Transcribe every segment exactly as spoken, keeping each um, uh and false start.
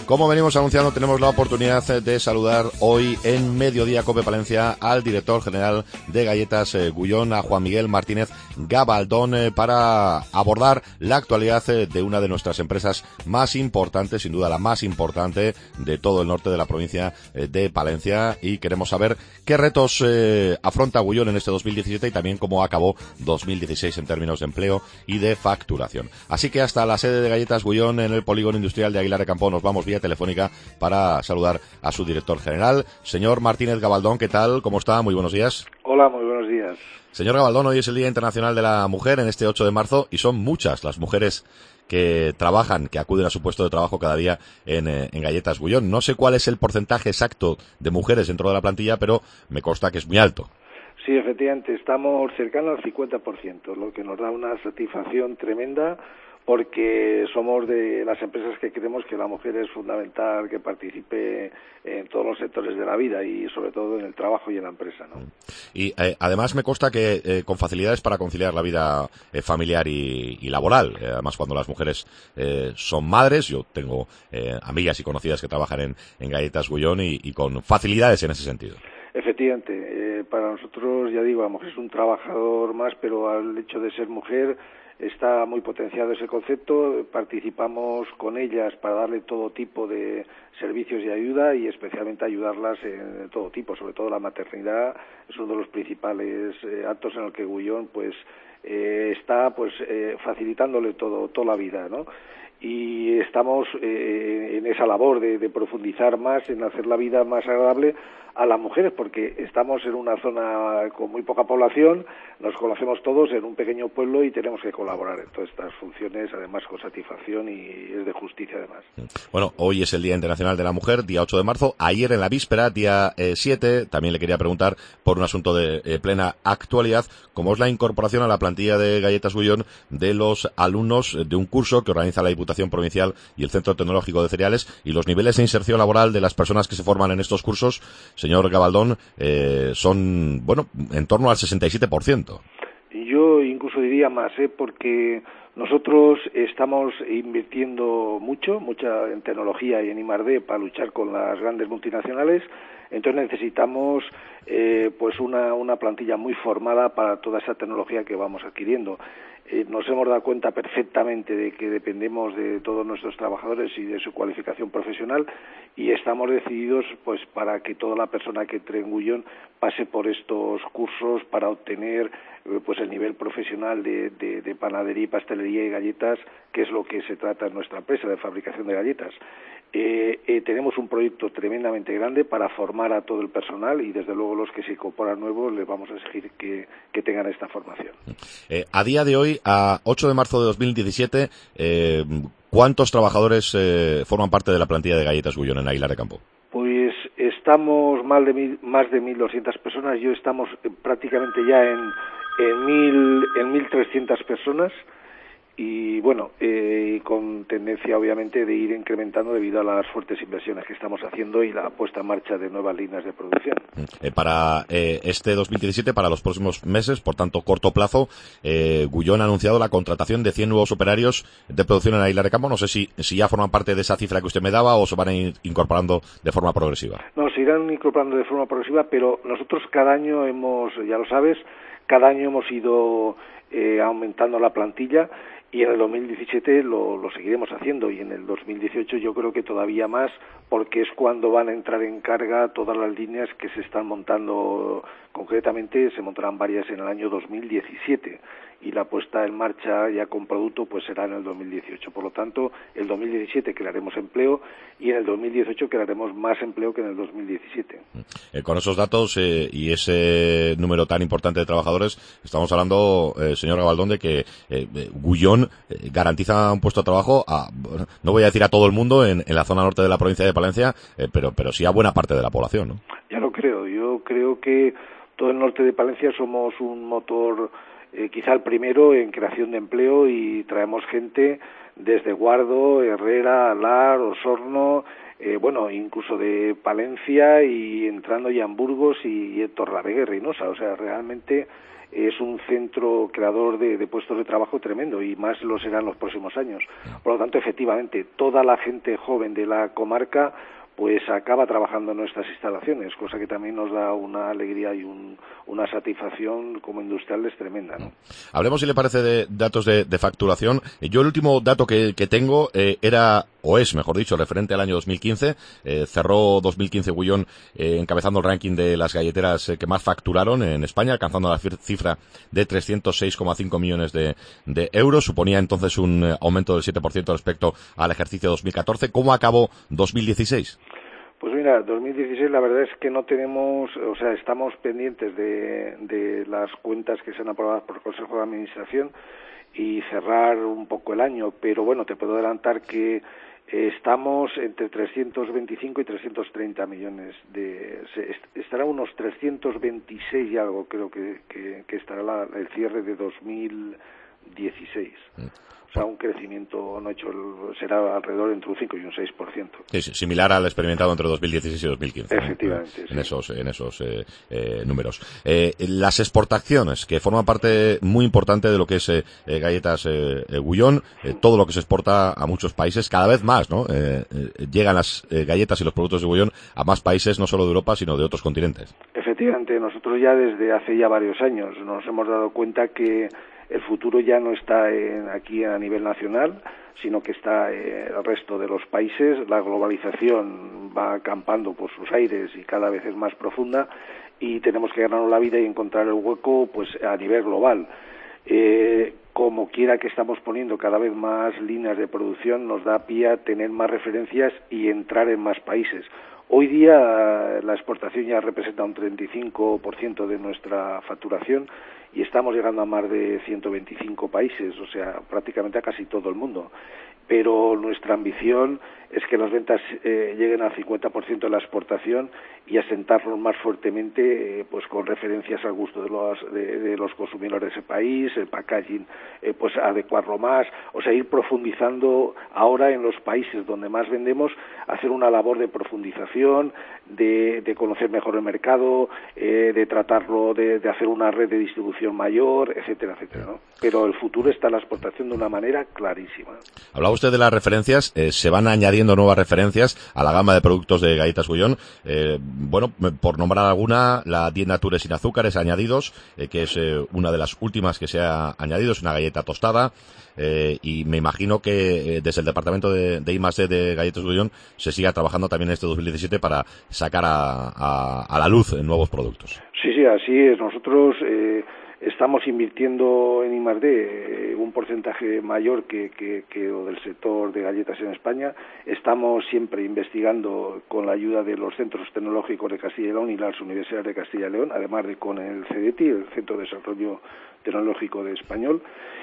Como venimos anunciando, tenemos la oportunidad de saludar hoy en Mediodía Cope Palencia al director general de Galletas eh, Gullón, a Juan Miguel Martínez Gabaldón, eh, para abordar la actualidad eh, de una de nuestras empresas más importantes, sin duda la más importante de todo el norte de la provincia eh, de Palencia, y queremos saber qué retos eh, afronta Gullón en este dos mil diecisiete y también cómo acabó dos mil dieciséis en términos de empleo y de facturación. Así que hasta la sede de Galletas Gullón en el polígono industrial de Aguilar de Campo nos vamos vía telefónica para saludar a su director general, señor Martínez Gabaldón. ¿Qué tal? ¿Cómo está? Muy buenos días. Hola, muy buenos días. Señor Gabaldón, hoy es el Día Internacional de la Mujer, en este ocho de marzo, y son muchas las mujeres que trabajan, que acuden a su puesto de trabajo cada día en, eh, en Galletas Gullón. No sé cuál es el porcentaje exacto de mujeres dentro de la plantilla, pero me consta que es muy alto. Sí, efectivamente, estamos cercanos al cincuenta por ciento, lo que nos da una satisfacción tremenda, porque somos de las empresas que creemos que la mujer es fundamental que participe en todos los sectores de la vida y sobre todo en el trabajo y en la empresa, ¿no? Y eh, además me consta que eh, con facilidades para conciliar la vida eh, familiar y, y laboral, eh, además cuando las mujeres eh, son madres, yo tengo eh, amigas y conocidas que trabajan en, en Galletas Gullón y, y con facilidades en ese sentido. Efectivamente, eh, para nosotros, ya digo, la mujer es un trabajador más, pero al hecho de ser mujer está muy potenciado ese concepto. Participamos con ellas para darle todo tipo de servicios y ayuda, y especialmente ayudarlas en todo tipo, sobre todo la maternidad es uno de los principales eh, actos en el que Gullón pues eh, está pues eh, facilitándole todo toda la vida, ¿no? Y estamos eh, en esa labor de, de profundizar más en hacer la vida más agradable a las mujeres, porque estamos en una zona con muy poca población, nos conocemos todos en un pequeño pueblo y tenemos que colaborar en todas estas funciones, además con satisfacción, y es de justicia además. Bueno, hoy es el Día Internacional de la Mujer, día ocho de marzo. Ayer en la víspera, día eh, siete, también le quería preguntar por un asunto de eh, plena actualidad, como es la incorporación a la plantilla de Galletas Gullón de los alumnos de un curso que organiza la Diputación Provincial y el Centro Tecnológico de Cereales, y los niveles de inserción laboral de las personas que se forman en estos cursos, señor Gabaldón, eh, son, bueno, en torno al sesenta y siete por ciento. Yo incluso diría más, ¿eh? porque nosotros estamos invirtiendo mucho, mucha en tecnología y en I más D para luchar con las grandes multinacionales. Entonces necesitamos eh, pues una, una plantilla muy formada para toda esa tecnología que vamos adquiriendo. Eh, nos hemos dado cuenta perfectamente de que dependemos de todos nuestros trabajadores y de su cualificación profesional, y estamos decididos pues para que toda la persona que entre en Gullón pase por estos cursos para obtener eh, pues el nivel profesional de, de, de panadería, pastelería y galletas, que es lo que se trata en nuestra empresa de fabricación de galletas. Eh, eh, tenemos un proyecto tremendamente grande para formar a todo el personal, y desde luego los que se incorporan nuevos les vamos a exigir que, que tengan esta formación. Eh, a día de hoy, a ocho de marzo de dos mil diecisiete, eh, ¿cuántos trabajadores eh, forman parte de la plantilla de Galletas Gullón en Aguilar de Campo? Pues estamos más de mil, más de mil doscientas personas. Yo estamos prácticamente ya en en mil en mil trescientas personas. Y bueno, eh, con tendencia obviamente de ir incrementando debido a las fuertes inversiones que estamos haciendo y la puesta en marcha de nuevas líneas de producción. Eh, para eh, este dos mil diecisiete, para los próximos meses, por tanto corto plazo, eh, Gullón ha anunciado la contratación de cien nuevos operarios de producción en Aguilar de Campo. No sé si, si ya forman parte de esa cifra que usted me daba o se van a ir incorporando de forma progresiva. No, se irán incorporando de forma progresiva, pero nosotros cada año hemos, ya lo sabes, cada año hemos ido eh, aumentando la plantilla. Y en el dos mil diecisiete lo, lo seguiremos haciendo, y en el dos mil dieciocho yo creo que todavía más, porque es cuando van a entrar en carga todas las líneas que se están montando. Concretamente se montarán varias en el año dos mil diecisiete, y la puesta en marcha ya con producto pues será en el dos mil dieciocho. Por lo tanto, el dos mil diecisiete crearemos empleo, y en el dos mil dieciocho crearemos más empleo que en el dos mil diecisiete. Eh, con esos datos eh, y ese número tan importante de trabajadores, estamos hablando, eh, señor Gabaldón, de que eh, Gullón eh, garantiza un puesto de trabajo a, no voy a decir a todo el mundo en, en la zona norte de la provincia de Palencia, eh, pero, pero sí a buena parte de la población, ¿no? Ya lo creo. Yo creo que todo el norte de Palencia somos un motor, eh, quizá el primero en creación de empleo, y traemos gente desde Guardo, Herrera, Alar, Osorno, eh, bueno, incluso de Palencia, y entrando ya en Burgos y, y en Torrelavega y Reynosa. O sea, realmente es un centro creador de, de puestos de trabajo tremendo, y más lo será en los próximos años. Por lo tanto, efectivamente, toda la gente joven de la comarca pues acaba trabajando en nuestras instalaciones, cosa que también nos da una alegría y un, una satisfacción como industriales tremenda, ¿no? Hablemos, si le parece, de datos de, de facturación. Yo el último dato que, que tengo eh, era, o es, mejor dicho, referente al año dos mil quince. Eh, cerró dos mil quince Gullón eh, encabezando el ranking de las galleteras eh, que más facturaron en España, alcanzando la cifra de trescientos seis coma cinco millones de, de euros. Suponía entonces un eh, aumento del siete por ciento respecto al ejercicio dos mil catorce. ¿Cómo acabó dos mil dieciséis? Pues mira, dos mil dieciséis la verdad es que no tenemos, o sea, estamos pendientes de, de las cuentas que se han aprobado por el Consejo de Administración y cerrar un poco el año, pero bueno, te puedo adelantar que estamos entre trescientos veinticinco y trescientos treinta millones de, estará unos trescientos veintiséis y algo, creo que, que, que estará la, el cierre de dos mil dieciséis. O sea, un crecimiento no hecho será alrededor entre un cinco y un seis por ciento. Sí, similar al experimentado entre dos mil dieciséis y dos mil quince. Efectivamente, ¿no? sí. En esos, en esos eh, eh, números. Eh, las exportaciones, que forman parte muy importante de lo que es eh, Galletas eh, Gullón, eh, todo lo que se exporta a muchos países, cada vez más, ¿no? Eh, eh, llegan las eh, galletas y los productos de Gullón a más países, no solo de Europa, sino de otros continentes. Efectivamente, nosotros ya desde hace ya varios años nos hemos dado cuenta que el futuro ya no está en, aquí a nivel nacional, sino que está en el resto de los países. La globalización va acampando por sus aires y cada vez es más profunda, y tenemos que ganarnos la vida y encontrar el hueco pues a nivel global. Eh, como quiera que estamos poniendo cada vez más líneas de producción, nos da pie a tener más referencias y entrar en más países. Hoy día la exportación ya representa un treinta y cinco por ciento de nuestra facturación y estamos llegando a más de ciento veinticinco países, o sea, prácticamente a casi todo el mundo. Pero nuestra ambición es que las ventas eh, lleguen al cincuenta por ciento de la exportación y asentarnos más fuertemente eh, pues con referencias al gusto de los, de, de los consumidores de ese país, el packaging, eh, pues adecuarlo más, o sea, ir profundizando ahora en los países donde más vendemos, hacer una labor de profundización, de, de conocer mejor el mercado, eh, de tratarlo, de, de hacer una red de distribución mayor, etcétera, etcétera, ¿no? Pero el futuro está en la exportación de una manera clarísima. Hablaba usted de las referencias, eh, se van añadiendo nuevas referencias a la gama de productos de Galletas Gullón. Eh, bueno, por nombrar alguna, la diez Nature sin azúcares añadidos, eh, que es eh, una de las últimas que se ha añadido, es una galleta tostada, eh, y me imagino que eh, desde el departamento de, de I más D de Galletas Gullón se siga trabajando también en este dos mil diecisiete para sacar a, a, a la luz nuevos productos. Sí, sí, así es. Nosotros eh, estamos invirtiendo en I más D eh, un porcentaje mayor que, que, que lo del sector de galletas en España. Estamos siempre investigando con la ayuda de los centros tecnológicos de Castilla y León y las universidades de Castilla y León, además de con el C D T, el Centro de Desarrollo Tecnológico de Español,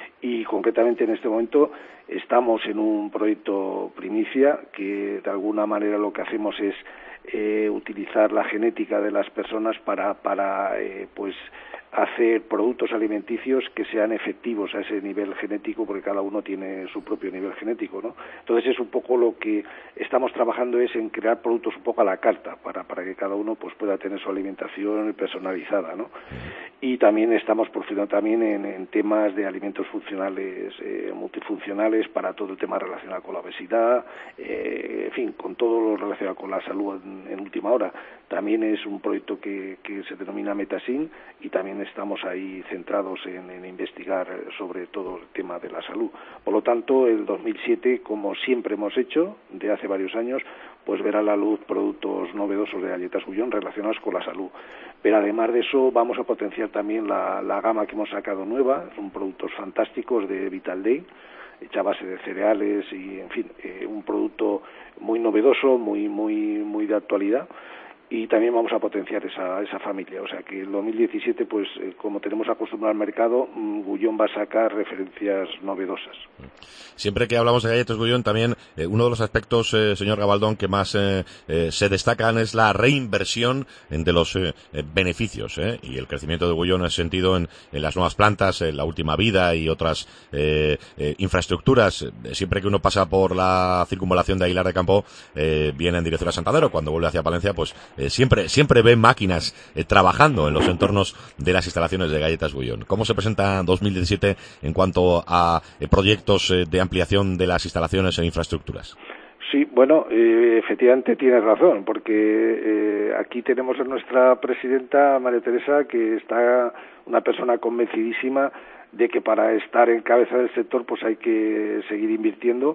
y concretamente en este momento estamos en un proyecto primicia que de alguna manera lo que hacemos es eh, utilizar la genética de las personas para, para eh, pues hacer productos alimenticios que sean efectivos a ese nivel genético, porque cada uno tiene su propio nivel genético, ¿no? Entonces es un poco lo que estamos trabajando, es en crear productos un poco a la carta para, para que cada uno pues pueda tener su alimentación personalizada, ¿no? Y también estamos profundizando también en, en temas de alimentos funcionales, eh, multifuncionales, para todo el tema relacionado con la obesidad, eh, en fin, con todo lo relacionado con la salud en, en última hora. También es un proyecto que, que se denomina Metasin, y también estamos ahí centrados en, en investigar sobre todo el tema de la salud. Por lo tanto, el dos mil siete, como siempre hemos hecho de hace varios años, pues verá a la luz productos novedosos de Galletas Gullón relacionados con la salud. Pero además de eso vamos a potenciar también la, la gama que hemos sacado nueva, son productos fantásticos de Vital Day, hecha a base de cereales y, en fin, eh, un producto muy novedoso, muy muy muy de actualidad. Y también vamos a potenciar esa esa familia, o sea que el dos mil diecisiete, pues eh, como tenemos acostumbrado al mercado, mmm, Gullón va a sacar referencias novedosas. Siempre que hablamos de Galletas Gullón, también eh, uno de los aspectos, eh, señor Gabaldón, que más eh, eh, se destacan es la reinversión de los eh, beneficios eh, y el crecimiento de Gullón en ese sentido, en, en las nuevas plantas, en la última vida y otras eh, eh, infraestructuras. Siempre que uno pasa por la circunvalación de Aguilar de Campo, eh, viene en dirección a Santander, o cuando vuelve hacia Palencia, pues eh, siempre siempre ve máquinas eh, trabajando en los entornos de las instalaciones de Galletas Gullón. ¿Cómo se presenta dos mil diecisiete en cuanto a eh, proyectos eh, de ampliación de las instalaciones e infraestructuras? Sí, bueno, eh, efectivamente tienes razón, porque eh, aquí tenemos a nuestra presidenta, María Teresa, que está una persona convencidísima de que para estar en cabeza del sector pues hay que seguir invirtiendo,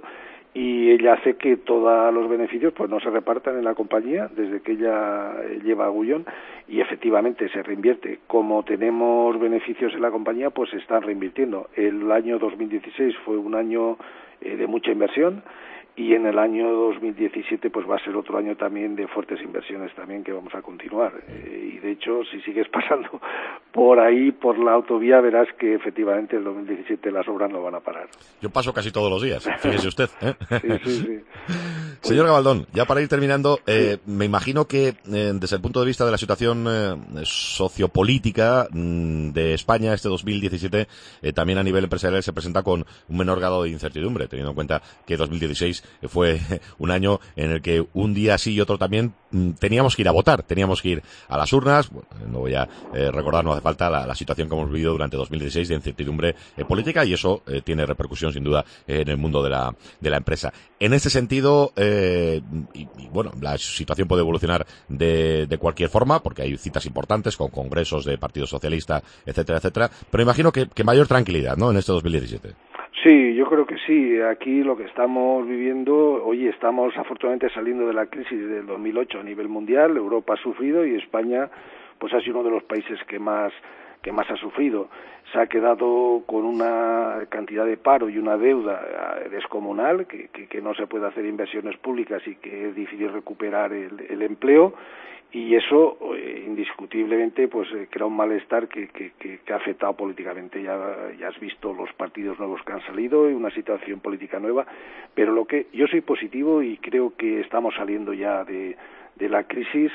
y ella hace que todos los beneficios pues no se repartan en la compañía desde que ella lleva a Gullón, y efectivamente se reinvierte. Como tenemos beneficios en la compañía, pues se están reinvirtiendo. El año dos mil dieciséis fue un año eh, de mucha inversión, y en el año dos mil diecisiete pues va a ser otro año también de fuertes inversiones también que vamos a continuar. Eh, y de hecho, si sigues pasando por ahí, por la autovía, verás que efectivamente el dos mil diecisiete las obras no van a parar. Yo paso casi todos los días, fíjese usted, ¿eh? Sí, sí, sí. Señor Gabaldón, ya para ir terminando, eh, sí. me imagino que eh, desde el punto de vista de la situación eh, sociopolítica mmm, de España, este dos mil diecisiete eh, también a nivel empresarial se presenta con un menor grado de incertidumbre, teniendo en cuenta que dos mil dieciséis fue un año en el que un día sí y otro también mmm, teníamos que ir a votar, teníamos que ir a las urnas. Bueno, no voy a eh, recordar, no hace falta la, la situación que hemos vivido durante dos mil dieciséis de incertidumbre eh, política, y eso eh, tiene repercusión sin duda eh, en el mundo de la, de la empresa. En este sentido, eh, y, y bueno, la situación puede evolucionar de, de cualquier forma, porque hay citas importantes con congresos de Partido Socialista, etcétera, etcétera, pero imagino que, que mayor tranquilidad, ¿no?, en este dos mil diecisiete. Sí, yo creo que sí. Aquí lo que estamos viviendo, hoy estamos afortunadamente saliendo de la crisis del dos mil ocho a nivel mundial. Europa ha sufrido y España pues ha sido uno de los países que más que más ha sufrido. Se ha quedado con una cantidad de paro y una deuda descomunal, que, que, que no se puede hacer inversiones públicas y que es difícil recuperar el, el empleo, y eso eh, indiscutiblemente pues eh, crea un malestar que, que, que, que ha afectado políticamente. Ya, ya has visto los partidos nuevos que han salido y una situación política nueva, pero lo que yo soy positivo y creo que estamos saliendo ya de, de la crisis.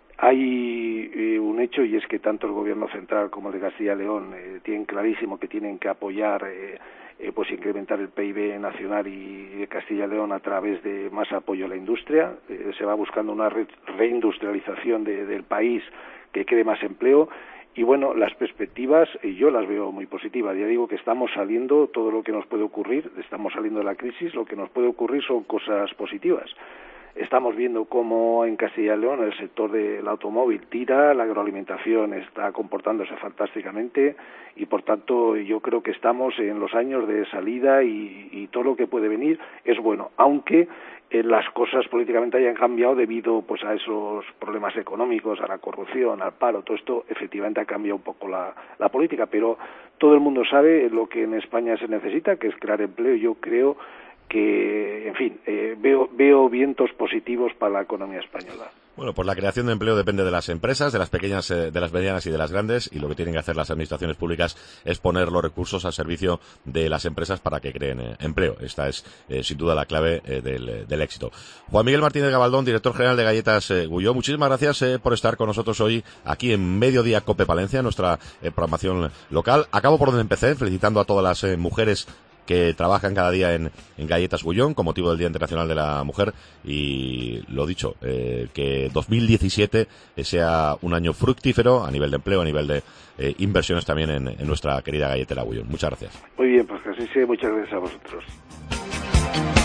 Hay eh, un hecho, y es que tanto el gobierno central como el de Castilla y León eh, tienen clarísimo que tienen que apoyar, eh, eh, pues incrementar el P I B nacional y de Castilla y León a través de más apoyo a la industria. Eh, se va buscando una re reindustrialización de, del país que cree más empleo. Y bueno, las perspectivas eh, yo las veo muy positivas. Ya digo que estamos saliendo, todo lo que nos puede ocurrir, estamos saliendo de la crisis, lo que nos puede ocurrir son cosas positivas. Estamos viendo cómo en Castilla y León el sector del automóvil tira, la agroalimentación está comportándose fantásticamente, y por tanto yo creo que estamos en los años de salida, y, y todo lo que puede venir es bueno, aunque eh, las cosas políticamente hayan cambiado debido pues a esos problemas económicos, a la corrupción, al paro. Todo esto efectivamente ha cambiado un poco la, la política, pero todo el mundo sabe lo que en España se necesita, que es crear empleo. Yo creo que, en fin, eh, veo, veo vientos positivos para la economía española. Bueno, pues la creación de empleo depende de las empresas, de las pequeñas, eh, de las medianas y de las grandes, y lo que tienen que hacer las administraciones públicas es poner los recursos al servicio de las empresas para que creen eh, empleo. Esta es, eh, sin duda, la clave eh, del, del éxito. Juan Miguel Martínez Gabaldón, director general de Galletas eh, Gullón, muchísimas gracias eh, por estar con nosotros hoy aquí en Mediodía Cope Palencia, nuestra eh, programación local. Acabo por donde empecé, felicitando a todas las eh, mujeres que trabajan cada día en, en Galletas Gullón con motivo del Día Internacional de la Mujer, y lo dicho, eh, que dos mil diecisiete sea un año fructífero a nivel de empleo, a nivel de eh, inversiones también en, en nuestra querida galletera Gullón. Muchas gracias. Muy bien, pues que así sea. Muchas gracias a vosotros.